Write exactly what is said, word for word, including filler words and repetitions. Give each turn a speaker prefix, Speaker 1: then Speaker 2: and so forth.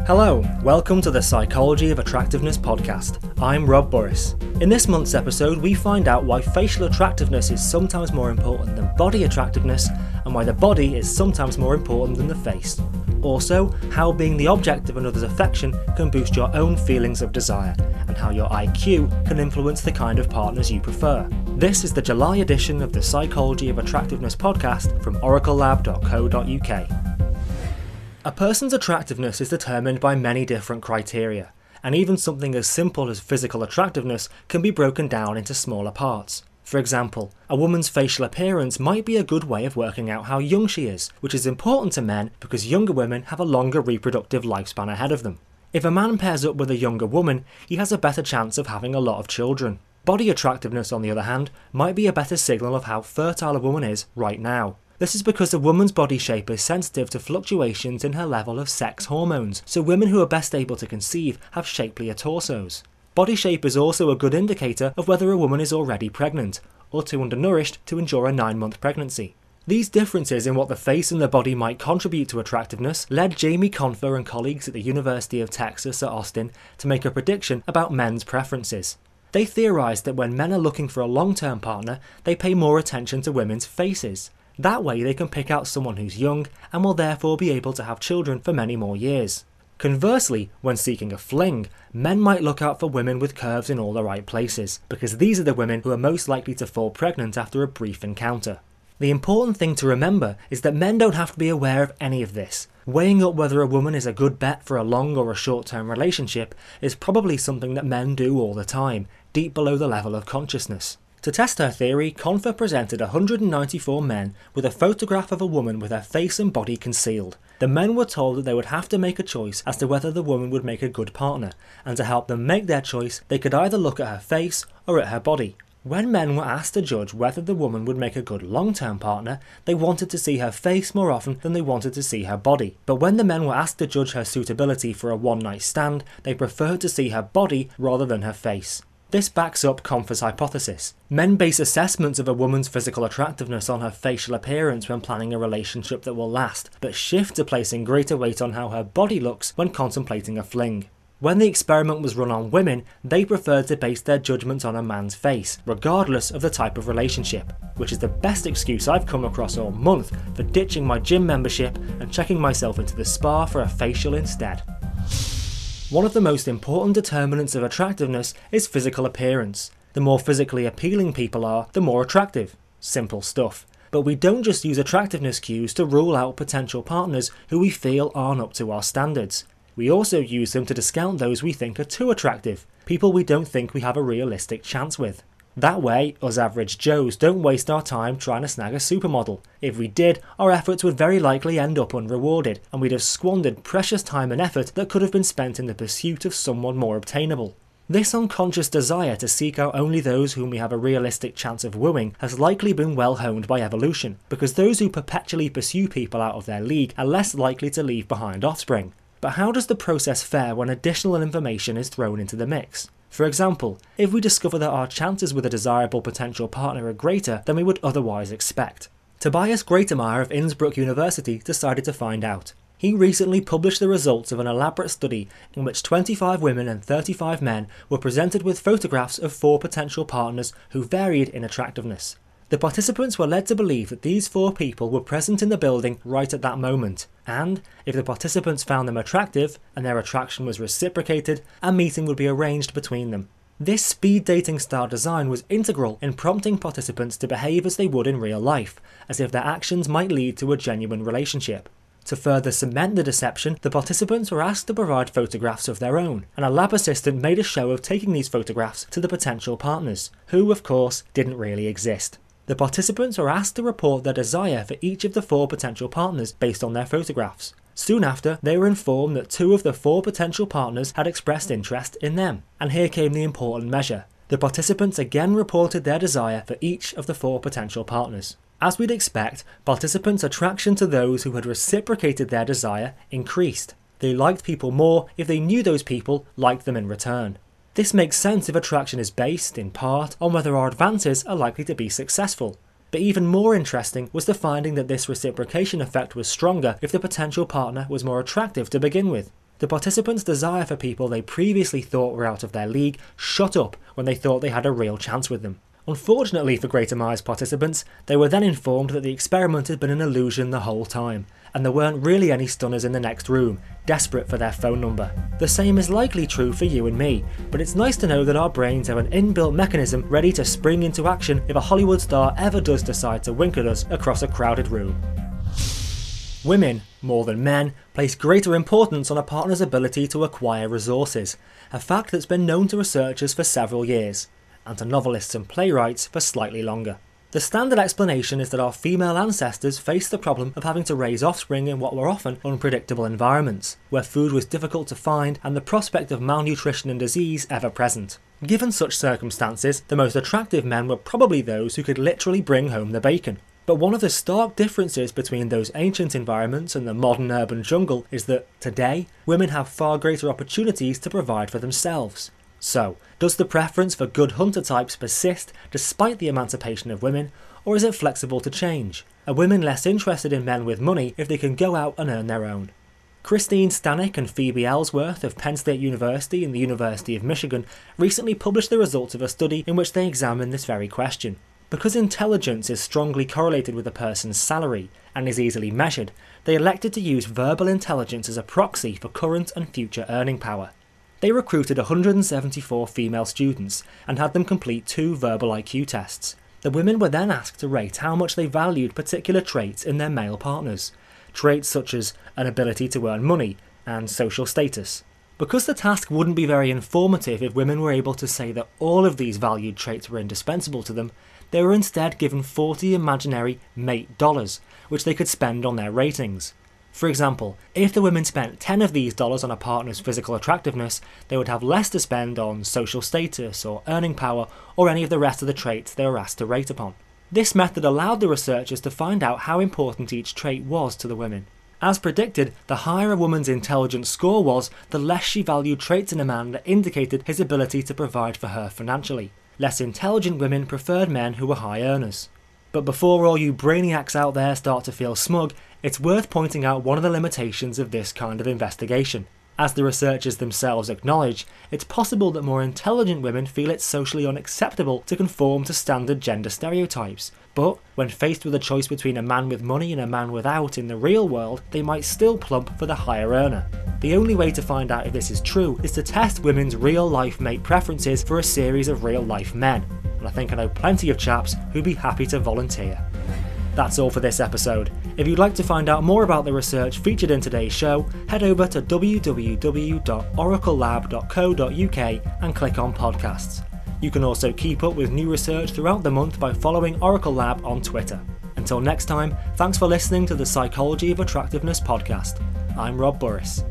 Speaker 1: Hello, welcome to the Psychology of Attractiveness podcast. I'm Rob Burris. In this month's episode, we find out why facial attractiveness is sometimes more important than body attractiveness, and why the body is sometimes more important than the face. Also, how being the object of another's affection can boost your own feelings of desire, and how your I Q can influence the kind of partners you prefer. This is the July edition of the Psychology of Attractiveness podcast from oracle lab dot co dot U K. A person's attractiveness is determined by many different criteria, and even something as simple as physical attractiveness can be broken down into smaller parts. For example, a woman's facial appearance might be a good way of working out how young she is, which is important to men because younger women have a longer reproductive lifespan ahead of them. If a man pairs up with a younger woman, he has a better chance of having a lot of children. Body attractiveness, on the other hand, might be a better signal of how fertile a woman is right now. This is because a woman's body shape is sensitive to fluctuations in her level of sex hormones, so women who are best able to conceive have shapelier torsos. Body shape is also a good indicator of whether a woman is already pregnant, or too undernourished to endure a nine-month pregnancy. These differences in what the face and the body might contribute to attractiveness led Jamie Confer and colleagues at the University of Texas at Austin to make a prediction about men's preferences. They theorised that when men are looking for a long-term partner, they pay more attention to women's faces. That way they can pick out someone who's young and will therefore be able to have children for many more years. Conversely, when seeking a fling, men might look out for women with curves in all the right places, because these are the women who are most likely to fall pregnant after a brief encounter. The important thing to remember is that men don't have to be aware of any of this. Weighing up whether a woman is a good bet for a long or a short-term relationship is probably something that men do all the time, deep below the level of consciousness. To test her theory, Confer presented one hundred ninety-four men with a photograph of a woman with her face and body concealed. The men were told that they would have to make a choice as to whether the woman would make a good partner, and to help them make their choice, they could either look at her face or at her body. When men were asked to judge whether the woman would make a good long-term partner, they wanted to see her face more often than they wanted to see her body. But when the men were asked to judge her suitability for a one-night stand, they preferred to see her body rather than her face. This backs up Confer's hypothesis. Men base assessments of a woman's physical attractiveness on her facial appearance when planning a relationship that will last, but shift to placing greater weight on how her body looks when contemplating a fling. When the experiment was run on women, they preferred to base their judgments on a man's face, regardless of the type of relationship, which is the best excuse I've come across all month for ditching my gym membership and checking myself into the spa for a facial instead. One of the most important determinants of attractiveness is physical appearance. The more physically appealing people are, the more attractive. Simple stuff. But we don't just use attractiveness cues to rule out potential partners who we feel aren't up to our standards. We also use them to discount those we think are too attractive, people we don't think we have a realistic chance with. That way, us average Joes don't waste our time trying to snag a supermodel. If we did, our efforts would very likely end up unrewarded, and we'd have squandered precious time and effort that could have been spent in the pursuit of someone more obtainable. This unconscious desire to seek out only those whom we have a realistic chance of wooing has likely been well honed by evolution, because those who perpetually pursue people out of their league are less likely to leave behind offspring. But how does the process fare when additional information is thrown into the mix? For example, if we discover that our chances with a desirable potential partner are greater than we would otherwise expect. Tobias Greitemeyer of Innsbruck University decided to find out. He recently published the results of an elaborate study in which twenty-five women and thirty-five men were presented with photographs of four potential partners who varied in attractiveness. The participants were led to believe that these four people were present in the building right at that moment, and if the participants found them attractive and their attraction was reciprocated, a meeting would be arranged between them. This speed dating style design was integral in prompting participants to behave as they would in real life, as if their actions might lead to a genuine relationship. To further cement the deception, the participants were asked to provide photographs of their own, and a lab assistant made a show of taking these photographs to the potential partners, who, of course, didn't really exist. The participants were asked to report their desire for each of the four potential partners based on their photographs. Soon after, they were informed that two of the four potential partners had expressed interest in them. And here came the important measure. The participants again reported their desire for each of the four potential partners. As we'd expect, participants' attraction to those who had reciprocated their desire increased. They liked people more if they knew those people liked them in return. This makes sense if attraction is based, in part, on whether our advances are likely to be successful. But even more interesting was the finding that this reciprocation effect was stronger if the potential partner was more attractive to begin with. The participants' desire for people they previously thought were out of their league shut up when they thought they had a real chance with them. Unfortunately for Greater Minds participants, they were then informed that the experiment had been an illusion the whole time, and there weren't really any stunners in the next room, desperate for their phone number. The same is likely true for you and me, but it's nice to know that our brains have an inbuilt mechanism ready to spring into action if a Hollywood star ever does decide to wink at us across a crowded room. Women, more than men, place greater importance on a partner's ability to acquire resources, a fact that's been known to researchers for several years, and to novelists and playwrights for slightly longer. The standard explanation is that our female ancestors faced the problem of having to raise offspring in what were often unpredictable environments, where food was difficult to find and the prospect of malnutrition and disease ever present. Given such circumstances, the most attractive men were probably those who could literally bring home the bacon. But one of the stark differences between those ancient environments and the modern urban jungle is that, today, women have far greater opportunities to provide for themselves. So, does the preference for good hunter types persist despite the emancipation of women, or is it flexible to change? Are women less interested in men with money if they can go out and earn their own? Christine Stanek and Phoebe Ellsworth of Penn State University and the University of Michigan recently published the results of a study in which they examined this very question. Because intelligence is strongly correlated with a person's salary and is easily measured, they elected to use verbal intelligence as a proxy for current and future earning power. They recruited one hundred seventy-four female students and had them complete two verbal I Q tests. The women were then asked to rate how much they valued particular traits in their male partners, traits such as an ability to earn money and social status. Because the task wouldn't be very informative if women were able to say that all of these valued traits were indispensable to them, they were instead given forty imaginary mate dollars, which they could spend on their ratings. For example, if the women spent ten of these dollars on a partner's physical attractiveness, they would have less to spend on social status or earning power or any of the rest of the traits they were asked to rate upon. This method allowed the researchers to find out how important each trait was to the women. As predicted, the higher a woman's intelligence score was, the less she valued traits in a man that indicated his ability to provide for her financially. Less intelligent women preferred men who were high earners. But before all you brainiacs out there start to feel smug, it's worth pointing out one of the limitations of this kind of investigation. As the researchers themselves acknowledge, it's possible that more intelligent women feel it's socially unacceptable to conform to standard gender stereotypes, but when faced with a choice between a man with money and a man without in the real world, they might still plump for the higher earner. The only way to find out if this is true is to test women's real-life mate preferences for a series of real-life men, and I think I know plenty of chaps who'd be happy to volunteer. That's all for this episode. If you'd like to find out more about the research featured in today's show, head over to w w w dot oracle lab dot co dot u k and click on podcasts. You can also keep up with new research throughout the month by following Oracle Lab on Twitter. Until next time, thanks for listening to the Psychology of Attractiveness podcast. I'm Rob Burris.